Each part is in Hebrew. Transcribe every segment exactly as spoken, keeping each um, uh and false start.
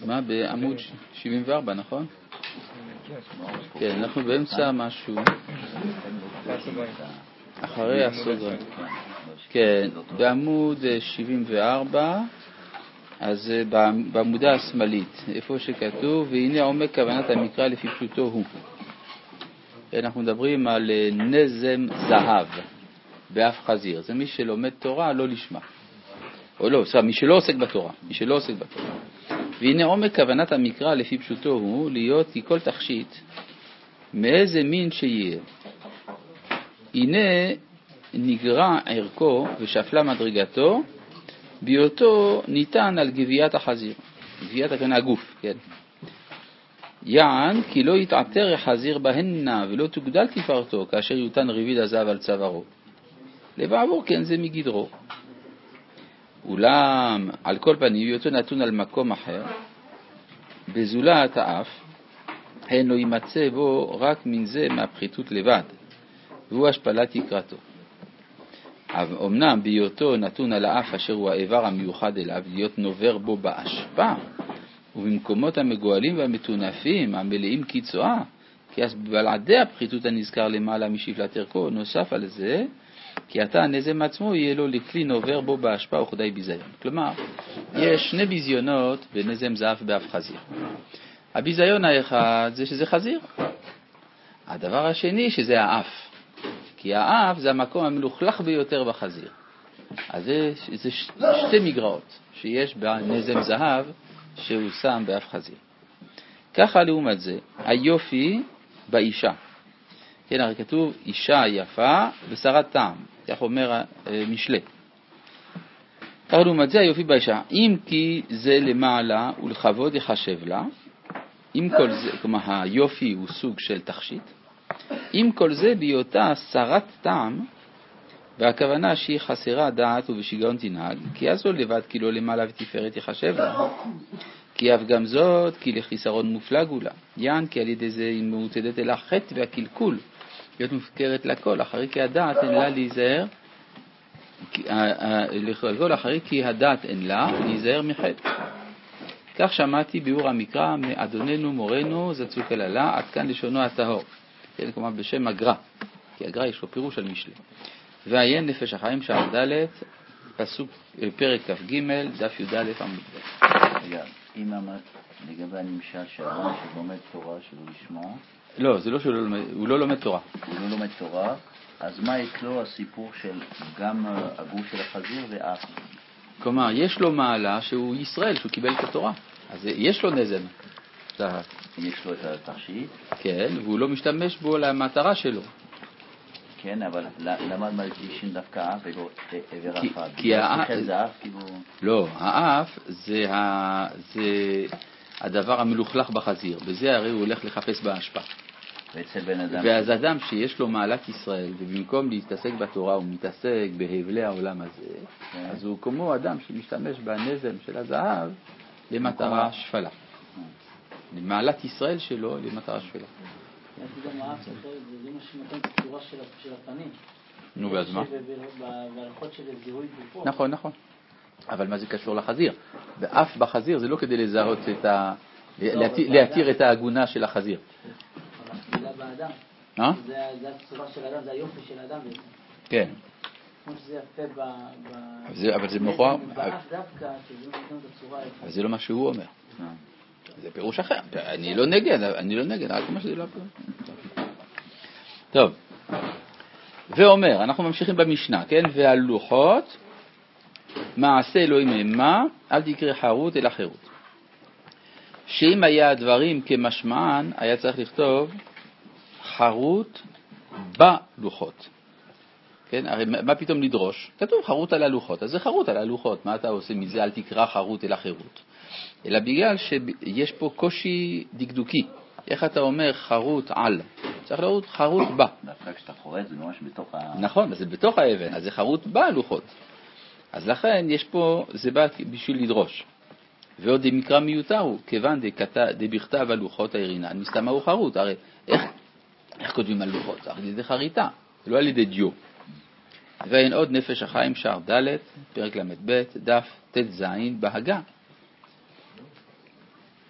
מה? בעמוד שבעים וארבע, נכון? כן, אנחנו באמצע משהו. אחרי הסוגריים. כן, בעמוד שבעים וארבע, אז בעמודה השמאלית, איפה שכתוב, והנה עומק כוונת המקרא לפי פשוטו הוא. אנחנו מדברים על נזם זהב באף חזיר. זה מי שלומד תורה לא לשמה. או לא, סליחה, מי שלא עוסק בתורה. מי שלא עוסק בתורה. והנה עומק כוונת המקרא לפי פשוטו הוא להיות ככל תכשיט מאיזה מין שיהיה. הנה נגרע ערכו ושפלה מדרגתו בהיותו ניתן על גביית החזיר. גביית הכוונה הגוף, כן. יען כי לא יתעטר החזיר בהנה ולא תוגדל תפארתו כאשר יותן רביד הזהב על צווארו. לבעבור כן זה מגדרו. אולם על כל פנים בהיותו נתון על מקום אחר בזולת האף, הן לא יימצא בו רק מן זה מהפחיתות לבד, והוא השפלת יקרתו. אמנם בהיותו נתון על האף אשר הוא האיבר המיוחד אליו, להיות נובר בו באשפה, ובמקומות המגואלים והמתונפים המלאים קיצועה, כי אז בלעדי הפחיתות הנזכר למעלה משפלת ערכו, נוסף על זה, כי אתה הנזם עצמו יהיה לו לכלי נובר בו באשפה וכדי ביזיון. כלומר, יש שני ביזיונות בנזם זהב באף חזיר. הביזיון האחד זה שזה חזיר. הדבר השני שזה האף. כי האף זה המקום המלוכלך ביותר בחזיר. אז זה, זה ש, שתי מגרעות שיש בנזם זהב שהוא שם באף חזיר. ככה לעומת זה, היופי באישה. כן, הרי כתוב אישה יפה ושרת טעם. כך אומר משלה. ככה לעומת זה היופי באישה. אם כי זה למעלה ולכבוד יחשב לה, אם כל זה, כלומר היופי הוא סוג של תכשיט, אם כל זה בהיותה שרת טעם, והכוונה שהיא חסרה דעת ובשיגעון תנהג, כי אז לא לבד כי לא למעלה ותפארת יחשב לה, כי אף גם זאת כי לחיסרון מופלג הוא לה, יען כי על ידי זה היא מעוטדת אל החטא והקלקול, להיות מופקרת לכל, אחרי כי הדעת אין לה להיזהר, לכל אחרי כי הדעת אין לה להיזהר מחטא. כך שמעתי ביאור המקרא מאדוננו מורנו זצוק אללה, עד כאן לשונו הטהור. כן, כלומר בשם הגר"א, כי הגר"א יש לו פירוש על משלי. ועיין נפש החיים שער ד' פסוק פרק כ"ג דף י"א עמוד ב'. רגע, אם אמרת לגבי הנמשל שאדם שלומד תורה שלא לשמה, לא, זה לא שהוא לומד, הוא לא לומד תורה. הוא לא לומד תורה, אז מה יקלו הסיפור של גם הגוף של החזיר ואף? כלומר, יש לו מעלה שהוא ישראל, שהוא קיבל את התורה. אז יש לו נזם. יש לו את התכשיט? כן, והוא לא משתמש בו למטרה שלו. כן, אבל למה מדגישים דווקא האף ולא עבר אחד? כי האף... כאילו... לא, האף זה, ה... זה הדבר המלוכלך בחזיר. בזה הרי הוא הולך לחפש בהשפעה. ואצל בן אדם... ואז אדם שיש לו מעלת ישראל, ובמקום להתעסק בתורה הוא מתעסק בהבלי העולם הזה, כן. אז הוא כמו אדם שמשתמש בנזם של הזהב למטרה שפלה. מעלת ישראל שלו למטרה שפלה. זה גם האף, זה מה שנותן את הצורה של הפנים. נו, ואז מה? והלכות של זיהוי גופו. נכון, נכון. אבל מה זה קשור לחזיר? ואף בחזיר זה לא כדי לזהות את ה... להתיר את ההגונה של החזיר. זה באדם. אה? זה הצורה של האדם, זה היופי של האדם. כן. כמו שזה יפה ב... אבל זה מכוער. באף דווקא, שזה נותן את הצורה... אבל זה לא מה שהוא אומר. זה פירוש אחר. אני לא נגד, אני לא נגד, רק מה שזה לא פירוש. טוב. ואומר, אנחנו ממשיכים במשנה, כן? והלוחות, מעשה אלוהים המה, אל תקרא חרות אלא חירות. שאם היה הדברים כמשמען, היה צריך לכתוב חרות בלוחות. כן? הרי מה פתאום לדרוש? כתוב חרות על הלוחות, אז זה חרות על הלוחות. מה אתה עושה מזה? אל תקרא חרות אלא חירות. אלא בגלל שיש פה קושי דקדוקי. איך אתה אומר חרות על? צריך לראות חרות בה. דווקא כשאתה חורט זה ממש בתוך ה... נכון, זה בתוך האבן, אז זה חרות בלוחות. אז לכן יש פה, זה בא בשביל לדרוש. ועוד מקרא מיותר הוא, כיוון דבכתב הלוחות הערינן, מסתמה הוא חרות. הרי איך, איך כותבים על לוחות? על ידי חריטה, לא על ידי דיו. ואין עוד נפש החיים שער ד' פרק למד ב' דף ת' ז' בהגה.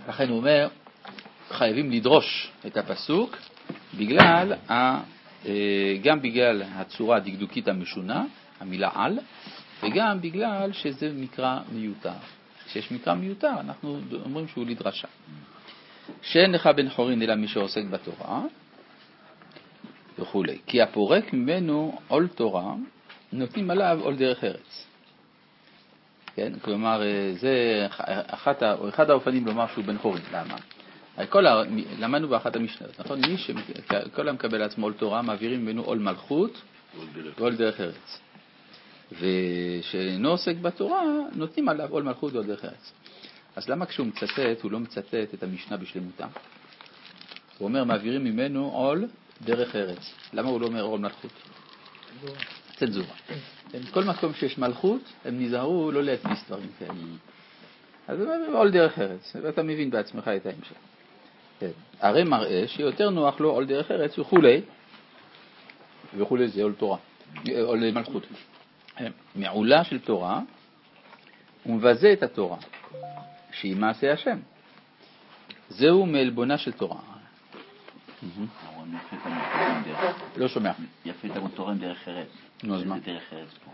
לכן הוא אומר, חייבים לדרוש את הפסוק, בגלל, ה, גם בגלל הצורה הדקדוקית המשונה, המילה על, וגם בגלל שזה מקרא מיותר. כשיש מקרא מיותר, אנחנו אומרים שהוא לדרשה. שאין לך בן חורין אלא מי שעוסק בתורה, וכו'. כי הפורק ממנו עול תורה, נותנים עליו עול דרך ארץ. כן? כלומר, זה אחת, או אחד האופנים לומר שהוא בן חורין. למה? כל ה... למדנו באחת המשניות, נכון? מי שכל המקבל לעצמו עול תורה, מעבירים ממנו עול מלכות ועול דרך ארץ. ושאינו עוסק בתורה, נותנים עליו עול מלכות ועול דרך ארץ. אז למה כשהוא מצטט, הוא לא מצטט את המשנה בשלמותה? הוא אומר, מעבירים ממנו עול דרך ארץ. למה הוא לא אומר עול מלכות? צנזורה. כל מקום שיש מלכות, הם נזהרו לא להדפיס דברים כאלה. אז הוא אומר, עול דרך ארץ, ואתה מבין בעצמך את ההמשך. כן. הרי מראה שיותר נוח לו עול דרך ארץ וכולי, וכולי זה עול תורה, עול מלכות. מעולה של תורה, הוא מבזה את התורה, שהיא מעשה השם. זהו מעלבונה של תורה. לא שומע. יפה תלמוד תורה עם דרך ארץ. נו, אז מה? דרך ארץ פה.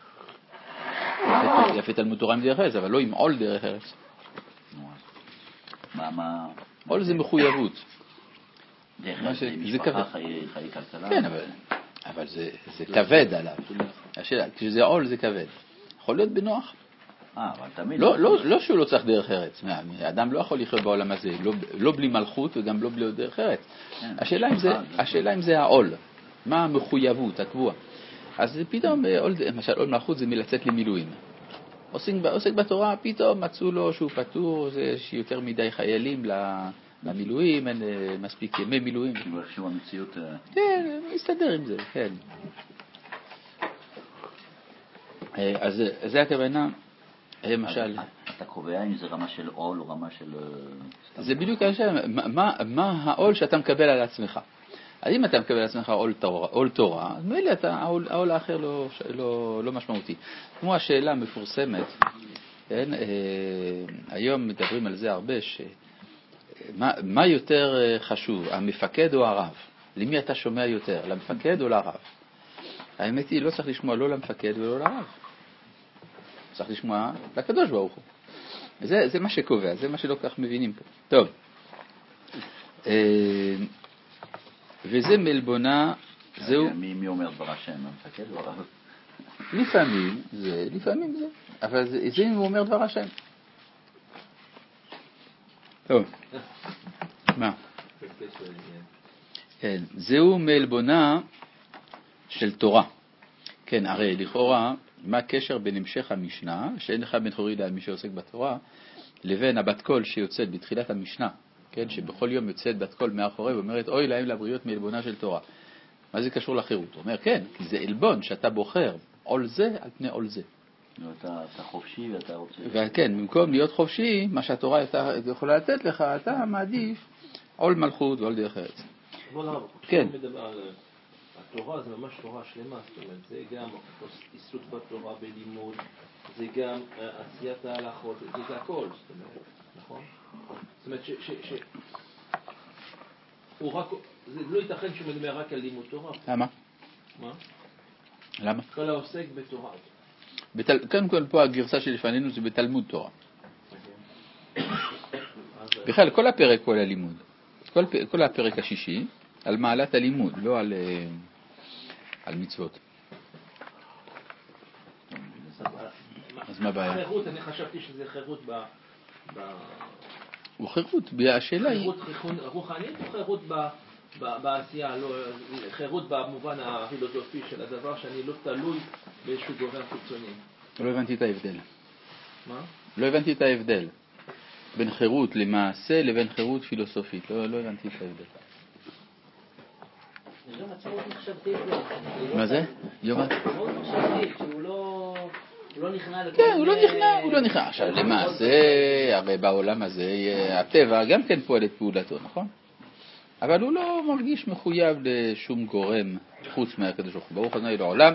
יפה תלמוד תורה עם דרך ארץ, אבל לא עם עול דרך ארץ. מה, מה... עול זה מחויבות. דרך ארץ זה משפחה, חיי כלכלה. כן, אבל, אבל זה, זה כבד עליו. השאלה, כשזה עול זה כבד. יכול להיות בנוח. אה, אבל תמיד... לא, לא, לא שהוא לא צריך דרך ארץ. האדם לא יכול לחיות בעולם הזה, לא, לא בלי מלכות וגם לא בלי דרך ארץ. השאלה אם זה, השאלה אם זה העול. מה המחויבות, הקבוע. אז פתאום, למשל, עול מלכות זה מלצאת למילואים. עוסק, עוסק בתורה, פתאום מצאו לו שהוא פטור, זה שיותר מדי חיילים למילואים, אין מספיק ימי מילואים. כאילו איכשהו המציאות... כן, מסתדר עם זה, כן. אז זה הכוונה, למשל... אתה קובע אם זה רמה של עול או רמה של... זה בדיוק השאלה, מה העול שאתה מקבל על עצמך? אז אם אתה מקבל על עצמך עול תורה, עול תורה, אז מילא העול, העול האחר לא, לא, לא משמעותי. כמו השאלה המפורסמת, כן, אה, היום מדברים על זה הרבה, שמה, מה יותר חשוב, המפקד או הרב? למי אתה שומע יותר, למפקד או לרב? האמת היא, לא צריך לשמוע לא למפקד ולא לרב. צריך לשמוע לקדוש ברוך הוא. זה, זה מה שקובע, זה מה שלא כך מבינים פה. טוב. אה, וזה מלבונה, זהו... מי, מי אומר דבר השם, המפקד או הרב? לפעמים זה, לפעמים זה. אבל זה, זה אם הוא אומר דבר השם. טוב. מה? כן, זהו מלבונה של תורה. כן, הרי לכאורה, מה הקשר בין המשך המשנה, שאין לך בן חורין על מי שעוסק בתורה, לבין הבת קול שיוצאת בתחילת המשנה, כן, שבכל יום יוצאת בת קול מאחורי ואומרת, אוי להם לבריות מעלבונה של תורה. מה זה קשור לחירות? הוא אומר, כן, כי זה עלבון שאתה בוחר עול זה על פני עול זה. אתה, אתה חופשי ואתה רוצה... וכן, במקום להיות חופשי, מה שהתורה יכולה לתת לך, אתה מעדיף עול מלכות ועול דרך ארץ. כן. התורה זה ממש תורה שלמה, זאת אומרת, זה גם עיסוק בתורה בלימוד, זה גם עשיית ההלכות, זה הכל, זאת אומרת, נכון? זאת אומרת ש... ש, ש הוא רק, זה לא ייתכן שהוא מדבר רק על לימוד תורה. למה? מה? למה? כל העוסק בתורה. בתל... קודם כל פה הגרסה שלפנינו זה בתלמוד תורה. בכלל, כל הפרק הוא על הלימוד. כל, כל הפרק השישי על מעלת הלימוד, לא על, על מצוות. אז מה הבעיה? חירות, אני חשבתי שזה חירות ב... ב... הוא חירות, השאלה היא... חירות רוחנית או חירות ב... בעשייה, לא, חירות במובן הפילוסופי של הדבר שאני לא תלוי באיזשהו גורם חיצוני. לא הבנתי את ההבדל. מה? לא הבנתי את ההבדל. בין חירות למעשה לבין חירות פילוסופית. לא, לא הבנתי את ההבדל. זה יום עצמאות מחשבתית. מה זה? יום עצמאות מחשבתית, שהוא לא... הוא לא נכנע לכל... כן, הוא לא נכנע, הוא לא נכנע. עכשיו, למעשה, הרי בעולם הזה, הטבע גם כן פועל את פעולתו, נכון? אבל הוא לא מרגיש מחויב לשום גורם חוץ מהקדוש ברוך הוא. ברוך ה' לעולם.